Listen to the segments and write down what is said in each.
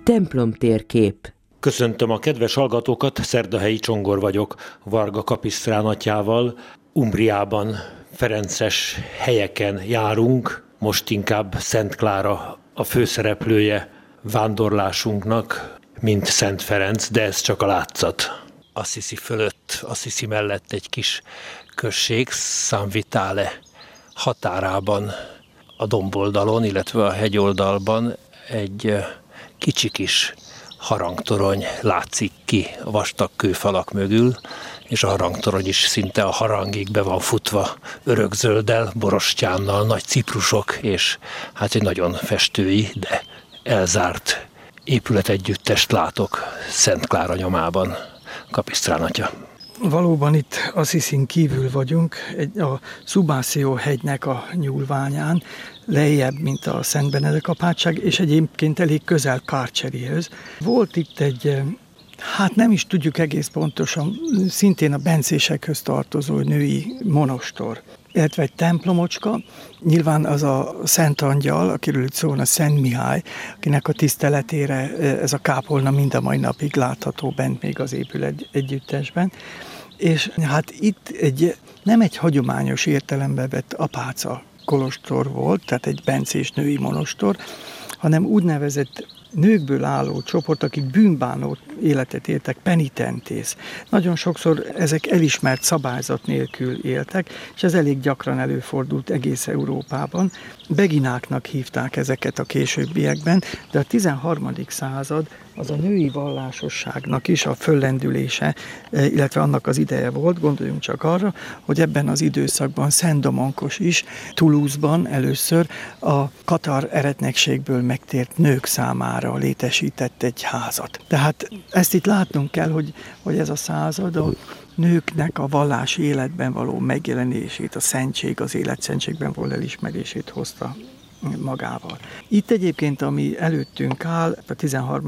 Templomtérkép. Köszöntöm a kedves hallgatókat, Szerdahelyi Csongor vagyok, Varga Kapisztrán atyával. Umbriában ferences helyeken járunk, most inkább Szent Klára a főszereplője vándorlásunknak, mint Szent Ferenc, de ez csak a látszat. Assisi fölött, Assisi mellett egy kis község, San Vitale határában, a domboldalon, illetve a hegyoldalban egy kicsi kis harangtorony látszik ki a vastag kőfalak mögül, és a harangtorony is szinte a harangig be van futva örökzölddel, borostyánnal, nagy ciprusok, és hát egy nagyon festői, de elzárt épületegyüttest látok Szent Klára nyomában. Kapisztrán atya. Valóban itt Assisin kívül vagyunk, a Subasio hegynek a nyúlványán, lejjebb, mint a Szent Benedek apátság, és egyébként elég közel Kárcserihez. Volt itt egy, hát nem is tudjuk egész pontosan, szintén a bencésekhöz tartozó női monostor, illetve egy templomocska, nyilván az a Szent Angyal, akiről itt szól, a Szent Mihály, akinek a tiszteletére ez a kápolna mind a mai napig látható bent még az épület együttesben. És hát itt nem egy hagyományos értelembe vett apáca kolostor volt, tehát egy bencés női monostor, hanem úgynevezett nőkből álló csoport, akik bűnbánó életet éltek, penitentész. Nagyon sokszor ezek elismert szabályzat nélkül éltek, és ez elég gyakran előfordult egész Európában. Begináknak hívták ezeket a későbbiekben, de a 13. század az a női vallásosságnak is a föllendülése, illetve annak az ideje volt, gondoljunk csak arra, hogy ebben az időszakban Szent Domonkos is Toulouse-ban először a katar eretnekségből megtért nők számára létesített egy házat. Tehát ezt itt látnunk kell, hogy ez a század a nőknek a vallási életben való megjelenését, a szentség, az életszentségben való elismerését hozta magával. Itt egyébként, ami előttünk áll, a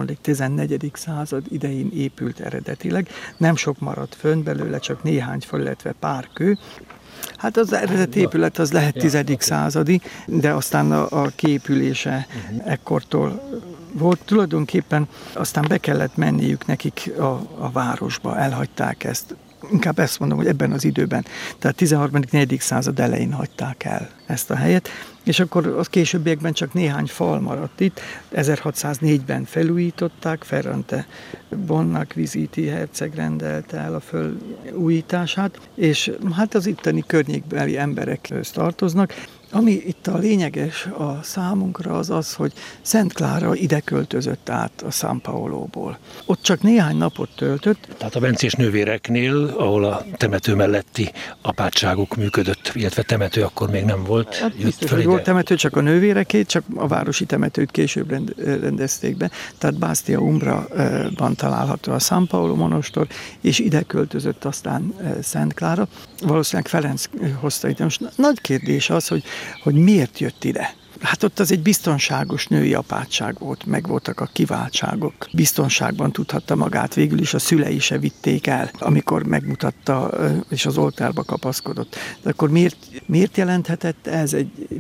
13.-14. század idején épült eredetileg, nem sok maradt fönn belőle, csak néhány fal, illetve pár kő. Hát az eredeti épület az lehet 10. századi, de aztán a kiépülése ekkortól volt. Tulajdonképpen aztán be kellett menniük nekik a városba, elhagyták ezt. Inkább ezt mondom, hogy ebben az időben, tehát 13.-14. század elején hagyták el ezt a helyet, és akkor az későbbiekben csak néhány fal maradt itt. 1604-ben felújították, Ferrante Bonacquisiti herceg rendelte el a fölújítását, és hát az itteni környékbeli emberekhez tartoznak. Ami itt a lényeges a számunkra az az, hogy Szent Klára ide költözött át a San Paolóból. Ott csak néhány napot töltött. Tehát a bencés nővéreknél, ahol a temető melletti apátságuk működött, illetve temető akkor még nem volt. Hát biztos, hogy volt temető, csak a nővérekét, csak a városi temetőt később rendezték be. Tehát Bastia Umbraban található a San Paolo monostor, és ide költözött aztán Szent Klára. Valószínűleg Ferenc hozta ide. Most nagy kérdés az, hogy miért jött ide. Hát ott az egy biztonságos női apátság volt, meg voltak a kiváltságok. Biztonságban tudhatta magát, végül is a szülei se vitték el, amikor megmutatta és az oltárba kapaszkodott. De akkor miért jelenthetett ez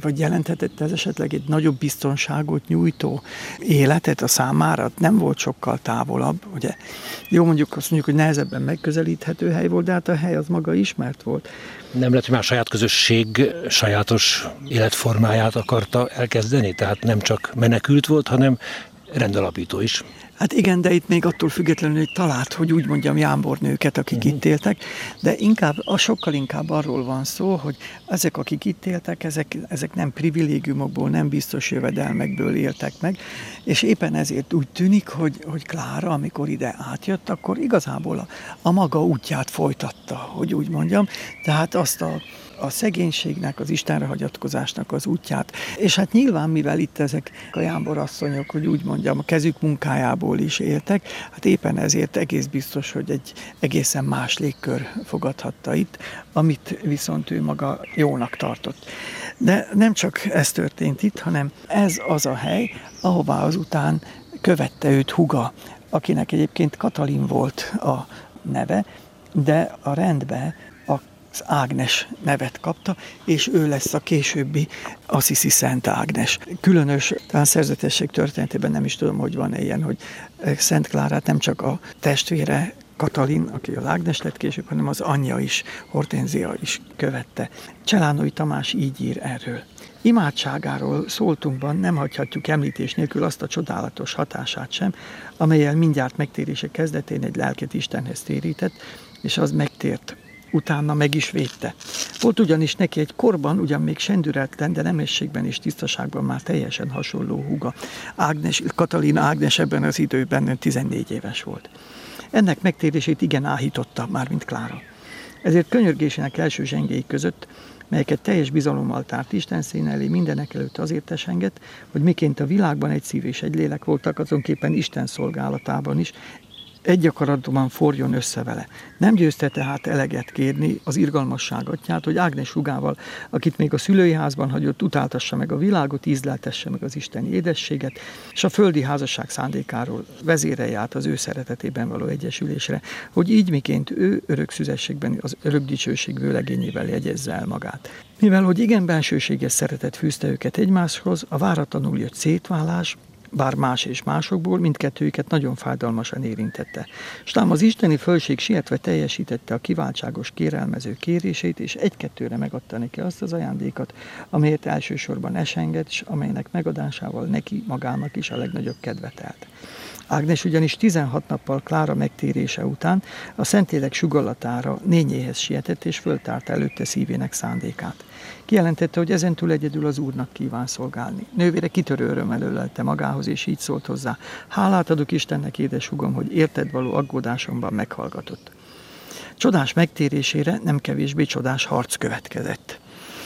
esetleg egy nagyobb biztonságot nyújtó életet a számára? Nem volt sokkal távolabb, ugye? Jó, mondjuk azt mondjuk, hogy nehezebben megközelíthető hely volt, de hát a hely az maga ismert volt. Nem lett, hogy már saját közösség sajátos életformáját akarta elkezdeni? Tehát nem csak menekült volt, hanem rendalapító is. Hát igen, de itt még attól függetlenül, hogy talált, hogy úgy mondjam, jámbornőket, akik itt éltek, de sokkal inkább arról van szó, hogy ezek, akik itt éltek, ezek nem privilégiumokból, nem biztos jövedelmekből éltek meg, és éppen ezért úgy tűnik, hogy Klára, amikor ide átjött, akkor igazából a maga útját folytatta, hogy úgy mondjam, tehát azt a szegénységnek, az Istenre hagyatkozásnak az útját. És hát nyilván, mivel itt ezek a jámborasszonyok, hogy úgy mondjam, a kezük munkájából is éltek, hát éppen ezért egész biztos, hogy egy egészen más légkör fogadhatta itt, amit viszont ő maga jónak tartott. De nem csak ez történt itt, hanem ez az a hely, ahová azután követte őt húga, akinek egyébként Katalin volt a neve, de a rendbe az Ágnes nevet kapta, és ő lesz a későbbi Assisi Szent Ágnes. Különös, talán szerzetesség történetében nem is tudom, hogy van ilyen, hogy Szent Klárát nem csak a testvére Katalin, aki az Ágnes lett később, hanem az anyja is, Hortenzia is követte. Cselánói Tamás így ír erről. Imádságáról szóltunkban nem hagyhatjuk említés nélkül azt a csodálatos hatását sem, amellyel mindjárt megtérése kezdetén egy lelket Istenhez térített, és az megtért. Utána meg is védte. Volt ugyanis neki egy korban, ugyan még sendüretlen, de nemességben és tisztaságban már teljesen hasonló húga. Katalin Ágnes ebben az időben 14 éves volt. Ennek megtérését igen áhította, mármint Klára. Ezért könyörgésének első zsengéi között, melyeket teljes bizalommal tárt Isten színe elé, mindenek előtt azért esengett, hogy miként a világban egy szív és egy lélek voltak, azonképpen Isten szolgálatában is, egy akaratban forjon össze vele. Nem győzte tehát eleget kérni az irgalmasság atyát, hogy Ágnes húgával, akit még a szülői házban hagyott, utáltassa meg a világot, ízleltesse meg az isteni édességet, és a földi házasság szándékáról vezérelje át az ő szeretetében való egyesülésre, hogy így miként ő örök szüzességben az örök dicsőség vőlegényével jegyezze el magát. Mivel, hogy igen bensőséges szeretet fűzte őket egymáshoz, a váratlanul jött szétválás, bár más és másokból, mindkettőjüket nagyon fájdalmasan érintette. S ám az isteni fölség sietve teljesítette a kiváltságos kérelmező kérését, és egy-kettőre megadta neki azt az ajándékat, amelyet elsősorban esenged, és amelynek megadásával neki magának is a legnagyobb kedvet elt. Ágnes ugyanis 16 nappal Klára megtérése után a Szentlélek sugallatára nényéhez sietett, és föltárta előtte szívének szándékát. Kijelentette, hogy ezentúl egyedül az Úrnak kíván szolgálni. Nővére kitörő örömmel ölelte magához, és így szólt hozzá: hálát adok Istennek, édeshúgom, hogy érted való aggódásomban meghallgatott. Csodás megtérésére nem kevésbé csodás harc következett.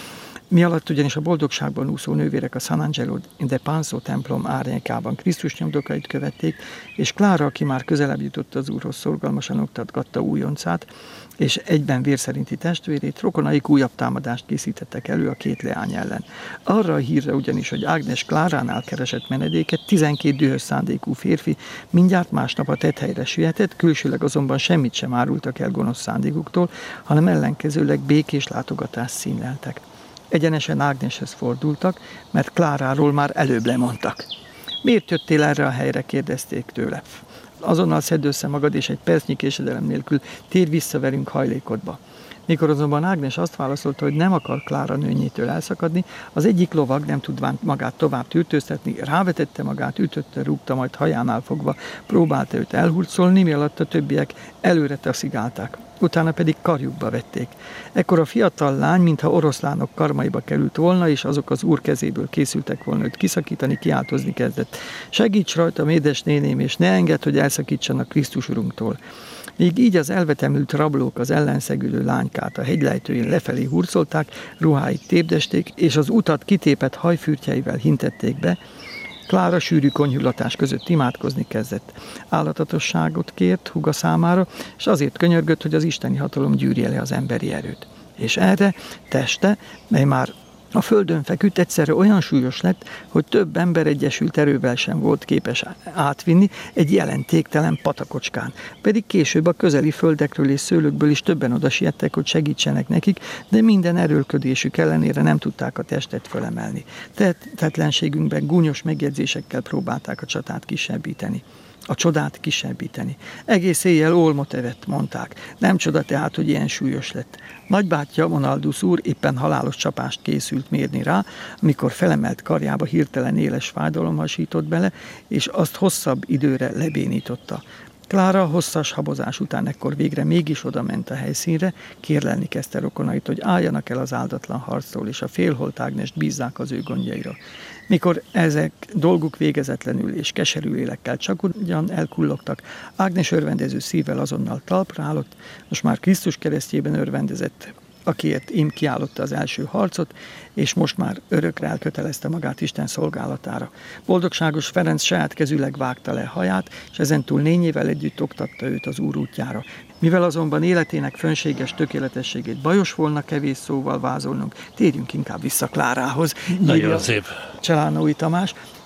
Mi alatt ugyanis a boldogságban úszó nővérek a San Angelo de Panzo templom árnyékában Krisztus nyomdokait követték, és Klára, aki már közelebb jutott az Úrhoz, szorgalmasan oktatgatta újoncát, és egyben vérszerinti testvérét, rokonaik újabb támadást készítettek elő a két leány ellen. Arra a hírre ugyanis, hogy Ágnes Kláránál keresett menedéket, 12 dühös szándékú férfi mindjárt másnap a tetthelyre sietett, külsőleg azonban semmit sem árultak el gonosz szándékuktól, hanem ellenkezőleg békés látogatást színleltek. Egyenesen Ágneshez fordultak, mert Kláráról már előbb lemondtak. Miért jöttél erre a helyre, kérdezték tőle. Azonnal szedd össze magad, és egy percnyi késedelem nélkül térj vissza velünk hajlékodba. Mikor azonban Ágnes azt válaszolta, hogy nem akar Klára nőnyétől elszakadni, az egyik lovag, nem tudván magát tovább tűrtőztetni, rávetette magát, ütötte, rúgta, majd hajánál fogva próbálta őt elhurcolni, mi alatt a többiek előre taszigálták. Utána pedig karjukba vették. Ekkor a fiatal lány, mintha oroszlánok karmaiba került volna, és azok az úr kezéből készültek volna őt kiszakítani, kiáltozni kezdett. Segíts rajtam, édesnéném, és ne engedd, hogy elszakítsanak Krisztus urunktól. Míg így az elvetemült rablók az ellenszegülő lánykát a hegylejtőjén lefelé hurcolták, ruháit tépdesték, és az utat kitépett hajfürtjeivel hintették be, Klára sűrű konyhulatás között imádkozni kezdett. Állatatosságot kért húga számára, és azért könyörgött, hogy az isteni hatalom gyűrje le az emberi erőt. És erre teste, mely már a földön feküdt, egyszerre olyan súlyos lett, hogy több ember egyesült erővel sem volt képes átvinni egy jelentéktelen patakocskán. Pedig később a közeli földekről és szőlőkből is többen oda siettek, hogy segítsenek nekik, de minden erőlködésük ellenére nem tudták a testet fölemelni. Tehetetlenségünkben gúnyos megjegyzésekkel próbálták a csatát kisebbíteni. A csodát kisebbíteni. Egész éjjel olmot evett, mondták. Nem csoda tehát, hogy ilyen súlyos lett. Nagybátyja, Monaldus úr éppen halálos csapást készült mérni rá, amikor felemelt karjába hirtelen éles fájdalom hasított bele, és azt hosszabb időre lebénította. Klára hosszas habozás után ekkor végre mégis oda ment a helyszínre, kérlelni kezdte rokonait, hogy álljanak el az áldatlan harctól, és a félholt Ágnest bízzák az ő gondjaira. Mikor ezek dolguk végezetlenül és keserű lélekkel csak ugyan elkullogtak, Ágnes örvendező szívvel azonnal talpra állott, most már Krisztus keresztjében örvendezett, akiért ím kiállotta az első harcot, és most már örökre elkötelezte magát Isten szolgálatára. Boldogságos Ferenc saját kezűleg vágta le haját, és ezentúl nényével együtt oktatta őt az Úr útjára. Mivel azonban életének fönséges tökéletességét bajos volna kevés szóval vázolnunk, térjünk inkább vissza Klárához. Nagyon szép. Cselánói Tamás.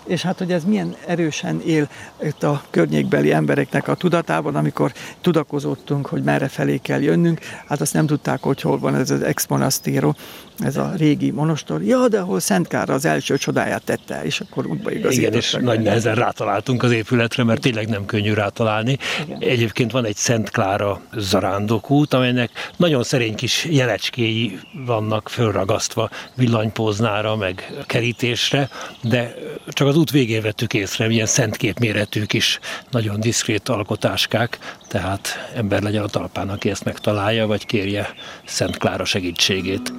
és hát, hogy ez milyen erősen él itt a környékbeli embereknek a tudatában, amikor tudakozottunk, hogy merre felé kell jönnünk, hát azt nem tudták, hogy hol van ez az ex-monasztiro, ez a régi monostor. Ja, de ahol Szent Klára az első csodáját tette, és akkor útba igazítottak. Igen, és nagy nehezen rátaláltunk az épületre, mert tényleg nem könnyű rátalálni. Igen. Egyébként van egy Szent Klára zarándokút, amelynek nagyon szerény kis jelecskéi vannak fölragasztva villanypóznára, meg kerítésre, de csak az út végén vettük észre, ilyen szentkép méretű kis, nagyon diszkrét alkotáskák, tehát ember legyen a talpán, aki ezt megtalálja, vagy kérje Szent Klára segítségét.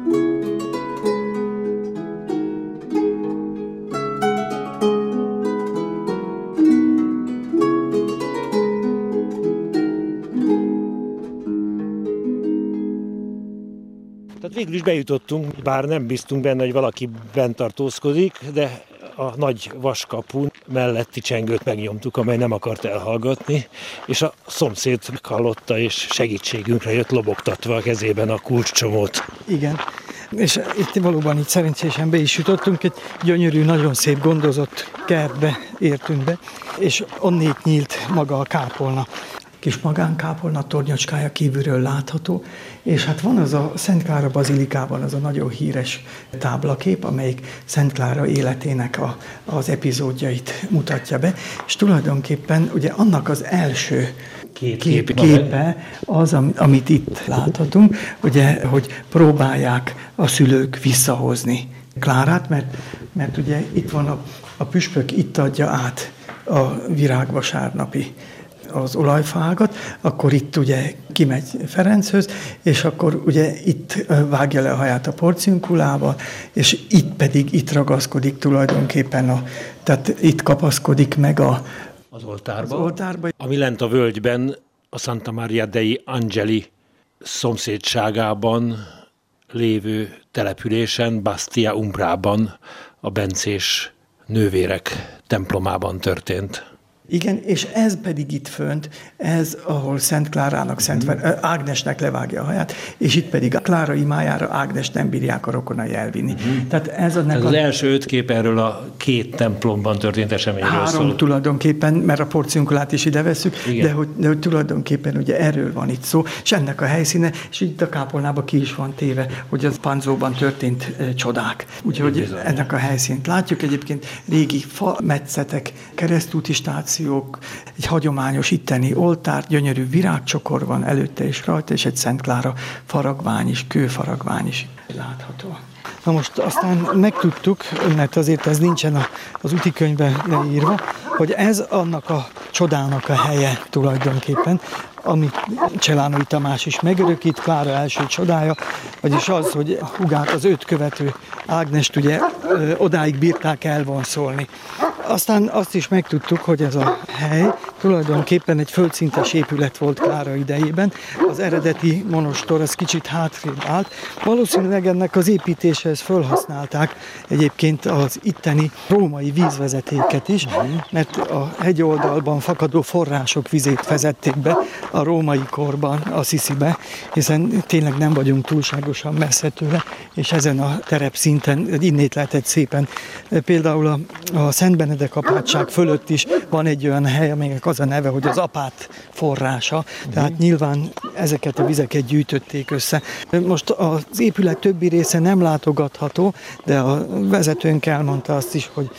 Tehát végül is bejutottunk, bár nem bíztunk benne, hogy valaki bent tartózkodik, de a nagy vaskapun melletti csengőt megnyomtuk, amely nem akart elhallgatni, és a szomszéd hallotta, és segítségünkre jött lobogtatva a kezében a kulcscsomót. Igen, és itt valóban így szerencsésen be is jutottunk, egy gyönyörű, nagyon szép gondozott kertbe értünk be, és onnét nyílt maga a kápolna. Kis magánkápolna tornyocskája kívülről látható, és hát van az a Szent Klára bazilikában az a nagyon híres táblakép, amelyik Szent Klára életének az epizódjait mutatja be, és tulajdonképpen ugye annak az első képe az, amit itt láthatunk, ugye, hogy próbálják a szülők visszahozni Klárát, mert ugye itt van a püspök, itt adja át a virágvasárnapi az olajfágat, akkor itt ugye kimegy Ferenchöz, és akkor ugye itt vágja le a haját a porciunkulába, és itt ragaszkodik tulajdonképpen, tehát itt kapaszkodik meg az oltárba, ami lent a völgyben, a Santa Maria dei Angeli szomszédságában lévő településen, Bastia Umbrában, a bencés nővérek templomában történt. Igen, és ez pedig itt fönt, ez, ahol Szent Klárának, Ágnesnek levágja a haját, és itt pedig a Klára imájára Ágnes nem bírják a rokonai elvinni. Tehát ez az első 5 kép erről a 2 templomban történt eseményről 3 szól. tulajdonképpen, mert a porciunkulát is ide vesszük, de hogy tulajdonképpen ugye erről van itt szó, és ennek a helyszíne, és itt a kápolnában ki is van téve, hogy az Panzóban történt csodák. Úgyhogy ennek a helyszínt látjuk, egyébként régi fametszetek, keresztúti stáció, egy hagyományos itteni oltár, gyönyörű virágcsokor van előtte és rajta, és egy Szent Klára faragvány is, kőfaragvány is látható. Na most aztán megtudtuk, mert azért ez nincsen az útikönyvben leírva, hogy ez annak a csodának a helye tulajdonképpen, amit Cselánói Tamás is megörökít, Klára első csodája, vagyis az, hogy a hugát, az őt követő Ágnest ugye odáig bírták elvonszolni. Aztán azt is megtudtuk, hogy ez a hely tulajdonképpen egy földszintes épület volt Klára idejében. Az eredeti monostor az kicsit hátrébb állt. Valószínűleg ennek az építéshez felhasználták egyébként az itteni római vízvezetéket is, mert a hegyoldalban fakadó források vizét vezették be a római korban, Assisibe, hiszen tényleg nem vagyunk túlságosan messze tőle, és ezen a terepszinten innét lehetett szépen. Például a Szent Benedek apátság fölött is van egy olyan hely, amelynek az a neve, hogy az apát forrása, tehát nyilván ezeket a vizeket gyűjtötték össze. Most az épület többi része nem látogatható, de a vezetőnk elmondta azt is, hogy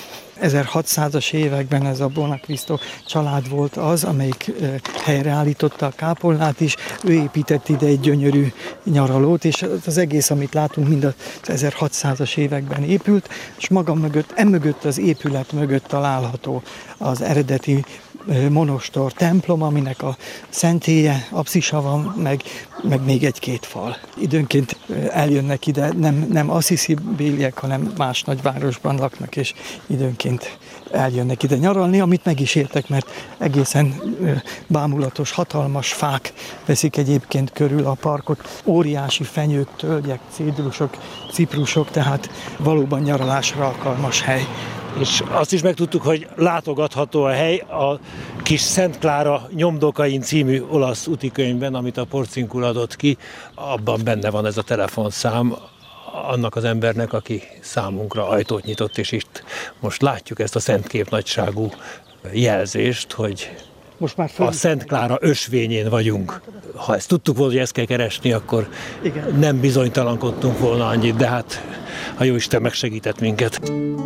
1600-as években ez a Bonacquisto család volt az, amelyik helyreállította a kápolnát is. Ő épített ide egy gyönyörű nyaralót, és az egész, amit látunk, mind az 1600-as években épült, és maga mögött, emögött az épület mögött található az eredeti monostor templom, aminek a szentélye, apszisa van, meg még 1-2 fal. Időnként eljönnek ide, nem Assisi-béliek, hanem más nagyvárosban laknak, és időnként eljönnek ide nyaralni, amit meg is értek, mert egészen bámulatos, hatalmas fák veszik egyébként körül a parkot. Óriási fenyők, tölgyek, cédrusok, ciprusok, tehát valóban nyaralásra alkalmas hely. És azt is megtudtuk, hogy látogatható a hely a kis Szent Klára nyomdokain című olasz útikönyvben, amit a Porciuncula adott ki. Abban benne van ez a telefonszám, annak az embernek, aki számunkra ajtót nyitott, és itt most látjuk ezt a szentkép nagyságú jelzést, hogy most már a Szent Klára ösvényén vagyunk. Ha ezt tudtuk volna, hogy ezt kell keresni, akkor igen, nem bizonytalankodtunk volna annyit, de hát a Jóisten megsegített minket.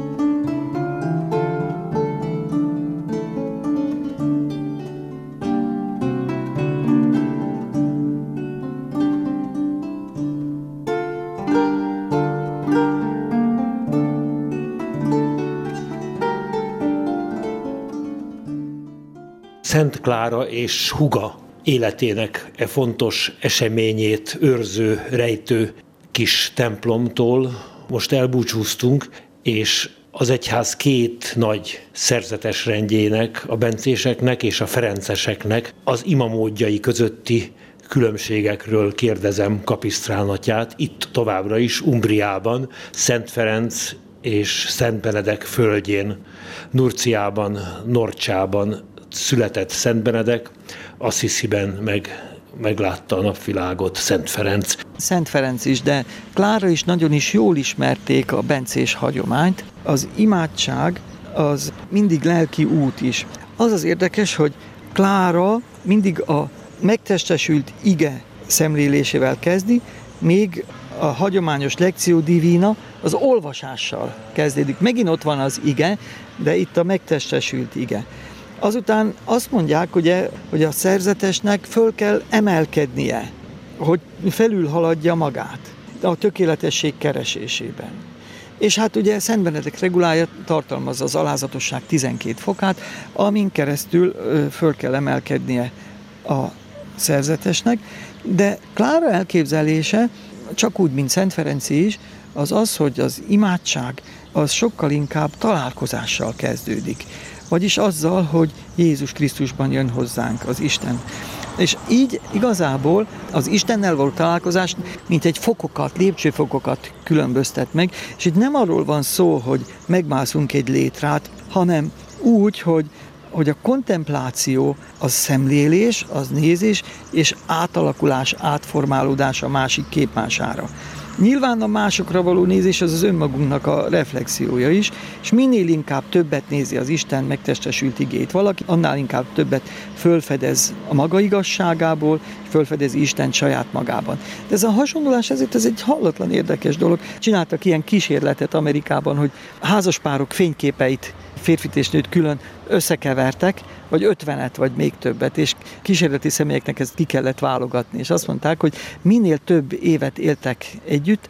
Szent Klára és húga életének fontos eseményét őrző, rejtő kis templomtól most elbúcsúztunk, és az egyház két nagy szerzetes rendjének, a bencéseknek és a ferenceseknek az imamódjai közötti különbségekről kérdezem Kapisztrán-atyát, itt továbbra is Umbriában, Szent Ferenc és Szent Benedek földjén, Nurciában, Norcsában született Szent Benedek, Assisiben meglátta a napvilágot Szent Ferenc. Szent Ferenc is, de Klára is nagyon is jól ismerték a bencés hagyományt. Az imádság az mindig lelki út is. Az az érdekes, hogy Klára mindig a megtestesült ige szemlélésével kezdi, még a hagyományos Lectio Divina az olvasással kezdődik. Megint ott van az ige, de itt a megtestesült ige. Azután azt mondják, ugye, hogy a szerzetesnek föl kell emelkednie, hogy felülhaladja magát a tökéletesség keresésében. És hát ugye Szent Benedek regulája tartalmazza az alázatosság 12 fokát, amin keresztül föl kell emelkednie a szerzetesnek, de Klára elképzelése, csak úgy, mint Szent Ferenci is, az az, hogy az imádság az sokkal inkább találkozással kezdődik. Vagyis azzal, hogy Jézus Krisztusban jön hozzánk az Isten. És így igazából az Istennel való találkozás mint egy fokokat, lépcsőfokokat különböztet meg, és itt nem arról van szó, hogy megmászunk egy létrát, hanem úgy, hogy a kontempláció az szemlélés, az nézés, és átalakulás, átformálódás a másik képmására. Nyilván a másokra való nézés az önmagunknak a reflexiója is, és minél inkább többet nézi az Isten megtestesült igét valaki, annál inkább többet fölfedez a maga igazságából, és fölfedez Isten saját magában. De ez a hasonlulás ezért ez egy hallatlan érdekes dolog. Csináltak ilyen kísérletet Amerikában, hogy házaspárok fényképeit, férfit és nőt külön összekevertek, vagy 50-et, vagy még többet, és kísérleti személyeknek ezt ki kellett válogatni, és azt mondták, hogy minél több évet éltek együtt,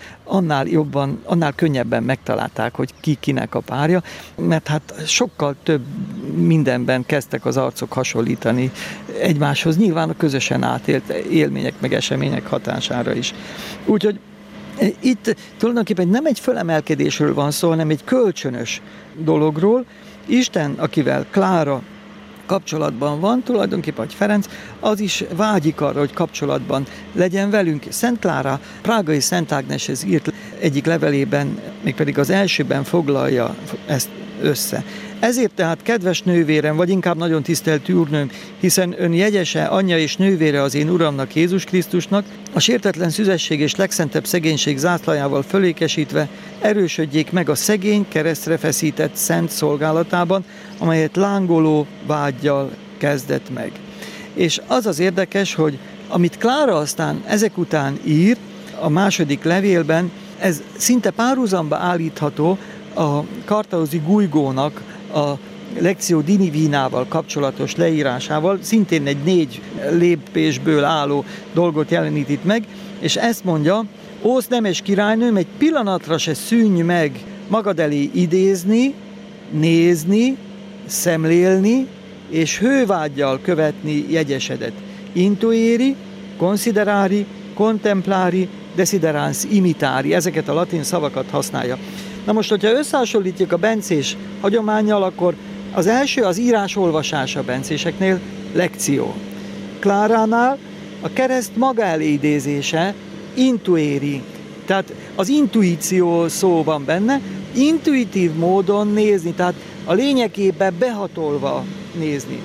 annál könnyebben megtalálták, hogy ki kinek a párja, mert hát sokkal több mindenben kezdtek az arcok hasonlítani egymáshoz, nyilván a közösen átélt élmények meg események hatására is. Úgyhogy itt tulajdonképpen nem egy fölemelkedésről van szó, hanem egy kölcsönös dologról. Isten, akivel Klára kapcsolatban van, tulajdonképpen, hogy Ferenc, az is vágyik arra, hogy kapcsolatban legyen velünk. Szent Klára prágai Szent Ágneshez írt egyik levelében, mégpedig az elsőben foglalja ezt össze. Ezért tehát, kedves nővérem, vagy inkább nagyon tisztelt úrnőm, hiszen ön jegyese, anyja és nővére az én Uramnak, Jézus Krisztusnak, a sértetlen szüzesség és legszentebb szegénység zászlajával fölékesítve erősödjék meg a szegény, keresztre feszített szent szolgálatában, amelyet lángoló vággyal kezdett meg. És az az érdekes, hogy amit Klára aztán ezek után ír, a második levélben, ez szinte párhuzamba állítható a Kartauzi Guigónak a Lectio Divinával kapcsolatos leírásával, szintén egy 4 lépésből álló dolgot jelenít itt meg, és ezt mondja: Ósz nemes királynőm, egy pillanatra se szűnj meg magad elé idézni, nézni, szemlélni, és hővággyal követni jegyesedet. Intueri, considerari, contemplari, desiderans imitari, ezeket a latin szavakat használja. Na most, hogyha összehasonlítjuk a bencés hagyománnyal, akkor az első az írás olvasása bencéseknél, lekció. Kláránál a kereszt maga elé idézése, intueri, tehát az intuíció szó van benne, intuitív módon nézni, tehát a lényegébe behatolva nézni.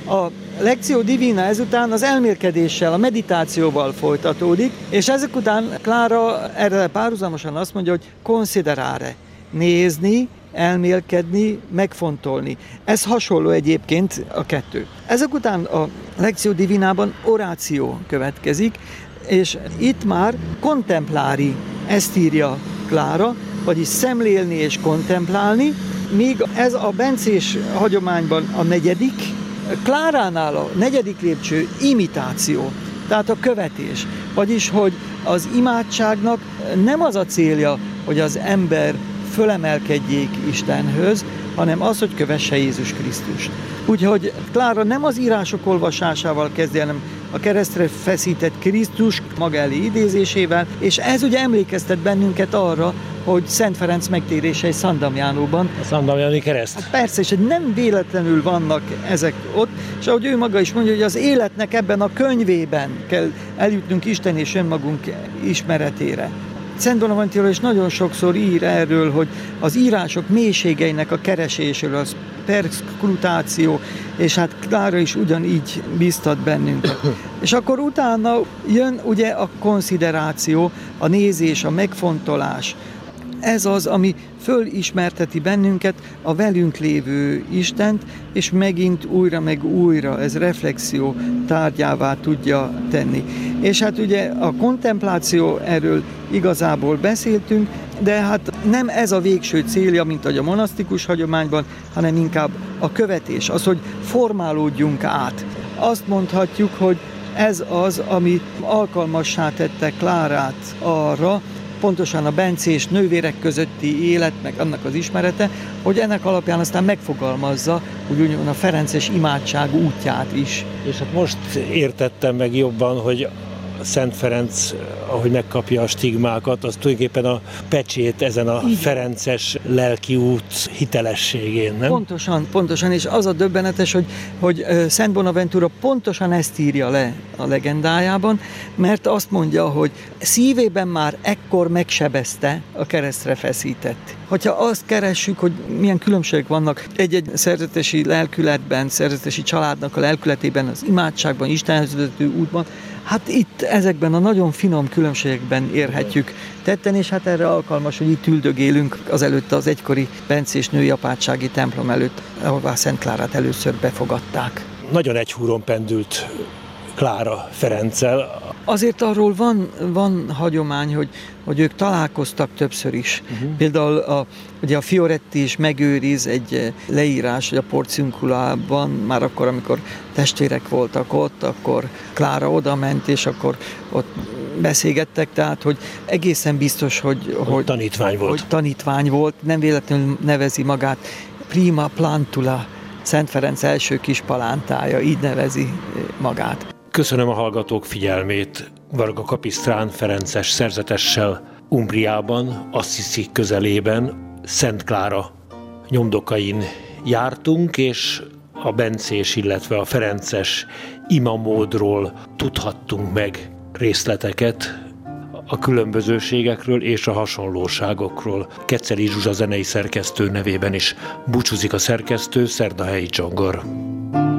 A Lectio Divina ezután az elmélkedéssel, a meditációval folytatódik, és ezek után Klára erre párhuzamosan azt mondja, hogy considerare, nézni, elmélkedni, megfontolni. Ez hasonló egyébként a kettő. Ezek után a Lectio Divinában oráció következik, és itt már contemplári, ezt írja Klára, vagyis szemlélni és kontemplálni, míg ez a bencés hagyományban a negyedik, Kláránál a negyedik lépcső imitáció, tehát a követés. Vagyis, hogy az imádságnak nem az a célja, hogy az ember fölemelkedjék Istenhöz, hanem az, hogy kövesse Jézus Krisztust. Úgyhogy Klára nem az írások olvasásával kezdi, hanem a keresztre feszített Krisztus maga elé idézésével, és ez ugye emlékeztet bennünket arra, hogy Szent Ferenc megtérése egy San Damianóban. A San Damiani kereszt. Hát persze, és nem véletlenül vannak ezek ott, és ahogy ő maga is mondja, hogy az életnek ebben a könyvében kell eljutnunk Isten és önmagunk ismeretére. Szent Bonaventura is nagyon sokszor ír erről, hogy az írások mélységeinek a kereséséről, az perskrutáció, és hát Klára is ugyanígy biztat bennünket. És akkor utána jön ugye a konszideráció, a nézés, a megfontolás. Ez az, ami fölismerteti bennünket a velünk lévő Istent, és megint újra meg újra ez reflexió tárgyává tudja tenni. És hát ugye a kontempláció, erről igazából beszéltünk, de hát nem ez a végső célja, mint ahogy a monasztikus hagyományban, hanem inkább a követés, az, hogy formálódjunk át. Azt mondhatjuk, hogy ez az, ami alkalmassá tette Klárát arra, pontosan a bencés nővérek közötti élet, meg annak az ismerete, hogy ennek alapján aztán megfogalmazza, úgy a ferences imádság útját is. És hát most értettem meg jobban, hogy Szent Ferenc, ahogy megkapja a stigmákat, az tulajdonképpen a pecsét ezen a ferences lelki út hitelességén, nem? Pontosan, és az a döbbenetes, hogy Szent Bonaventura pontosan ezt írja le a legendájában, mert azt mondja, hogy szívében már ekkor megsebezte a keresztre feszített. Hogyha azt keressük, hogy milyen különbségek vannak egy-egy szerzetesi lelkületben, szerzetesi családnak a lelkületében, az imádságban, Istenhez vezető útban, hát itt ezekben a nagyon finom különbségekben érhetjük tetten, és hát erre alkalmas, hogy itt üldögélünk azelőtt az egykori bencés női apátsági templom előtt, ahová Szent Klárát először befogadták. Nagyon egyhúron pendült Klára Ferenccel. Azért arról van hagyomány, hogy ők találkoztak többször is. Például ugye a Fioretti is megőriz egy leírás, hogy a Porciunculában, már akkor, amikor testvérek voltak ott, akkor Klára oda ment, és akkor ott beszélgettek, tehát hogy egészen biztos, hogy tanítvány volt. Nem véletlenül nevezi magát Prima Plantula, Szent Ferenc első kis palántája, így nevezi magát. Köszönöm a hallgatók figyelmét. Varga Kapisztrán ferences szerzetessel Umbriában, Assisi közelében, Szent Klára nyomdokain jártunk, és a bencés, illetve a ferences imamódról tudhattunk meg részleteket, a különbözőségekről és a hasonlóságokról. Keceli Zsuzsa zenei szerkesztő nevében is búcsúzik a szerkesztő, Szerdahelyi Csongor.